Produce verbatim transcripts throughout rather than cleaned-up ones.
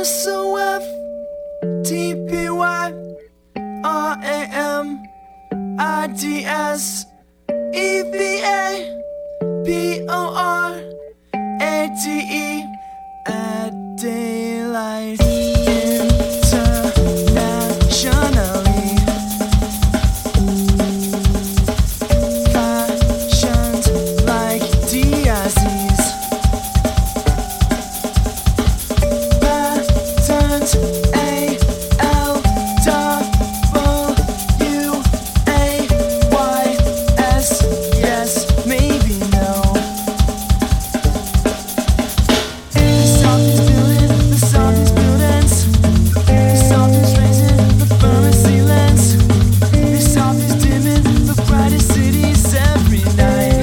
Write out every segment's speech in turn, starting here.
S O F T P Y R A M I D S E V A P O R A D E at daylight internationally. Fashioned like Diaz's. Patent A L W A Y S. Yes, maybe no. The something's building, the something's buildings. The something's raising the firmest ceilings. The something's dimming the brightest cities every night.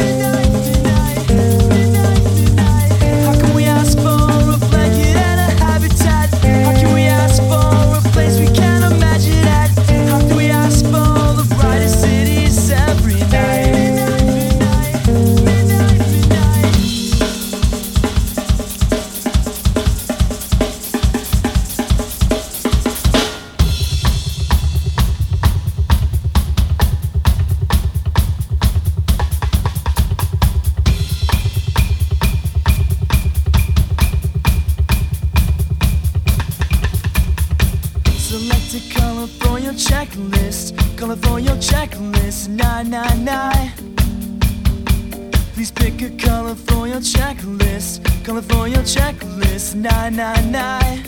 How can we ask for a blanket and a habitat? How can we ask for a place we can't imagine at? How can we ask for the brightest cities every night? Select a color for your checklist. Color for your checklist. Nine, nine, nine. Please pick a color for your checklist. Color for your checklist. Nine, nine, nine.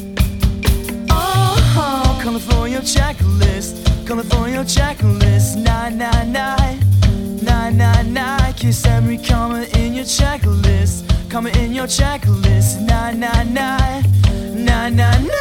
Oh, color for your checklist. Color for your checklist. Nine, nine, nine. Nine, nine, nine. Kiss every comma in your checklist. Comma in your checklist. Nine, nine, nine. Nine, nine, nine.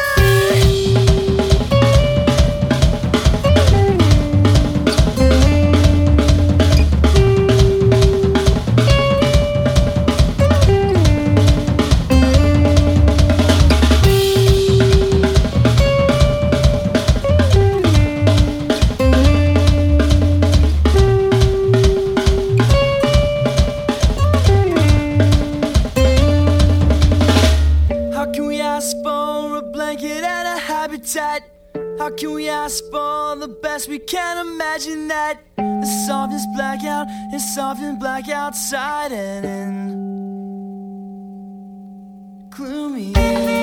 How can we ask for a blanket and a habitat? How can we ask for the best? We can't imagine that. The softest blackout is soft and black outside and in gloomy.